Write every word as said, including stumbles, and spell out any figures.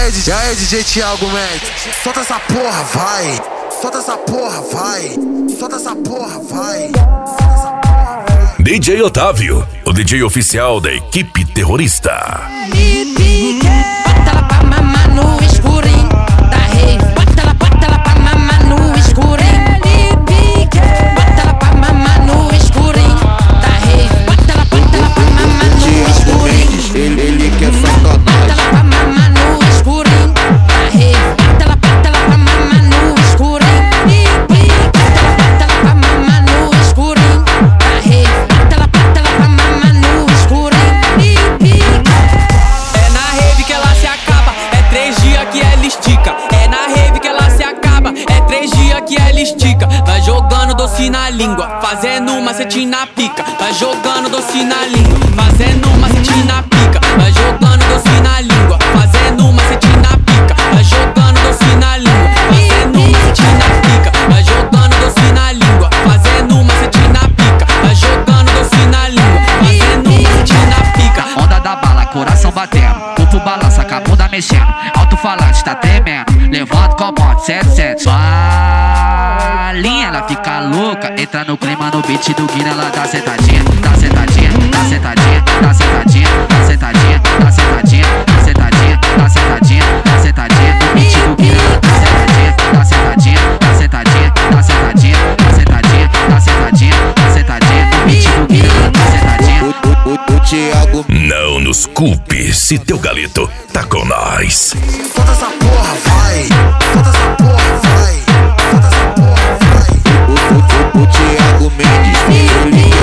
aí, D J, aí, D J Thiago Mendes, solta essa porra, vai. Solta essa porra, vai. Solta essa porra, vai. Solta essa porra, vai. D J Otávio, o D J oficial da equipe terrorista. Bota ela pra mamar no escurinho da rave. Bota ela, bota ela pra mamar no escurinho. Bota ela pra mamar no escurinho da rave. Bota ela, bota ela pra mamar no escurinho. Ele, ele quer sacanagem. Bota ela pra mamar no escurinho da rave. Bota ela, bota ela pra mamar no escurinho. Bota ela, bota ela pra mamar no escurinho da rave. Bota ela, bota ela pra mamar no escurinho. É na rave que ela se acaba, é três dias que ela estica. É na rave que ela se acaba, é três dias que ela estica. Vai jogando doce na língua, fazendo um macetinho na pica. Vai jogando doce na língua, fazendo um macetinho na pica. Vai jogando doce na língua, fazendo um macetinho na pica. Vai jogando doce na língua, fazendo um macetinho na pica. Vai jogando doce na língua, fazendo um macetinho na pica. Vai jogando doce na língua, fazendo um macetinho na pica. Onda da bala, coração batendo, corpo balança, com a bunda mexendo, alto-falante tá tremendo, levanta com a moto, sete sete. Sua linha, ela fica louca, entra no clima no beat do Guina, ela dá sentadinha, dá sentadinha, dá sentadinha, dá sentadinha, dá sentadinha, dá sentadinha, dá sentadinha, dá sentadinha, dá sentadinha, no beat do Guina, ela dá sentadinha, dá sentadinha, dá sentadinha, dá sentadinha, dá sentadinha, dá sentadinha, dá sentadinha, no beat do Guina, ela dá sentadinha. O, o, o Thiago. Não nos culpe se teu galito tá com nós. Solta essa porra, vai. Solta essa porra, vai. Solta essa porra, vai. O, o, o, o Thiago Mendes, ele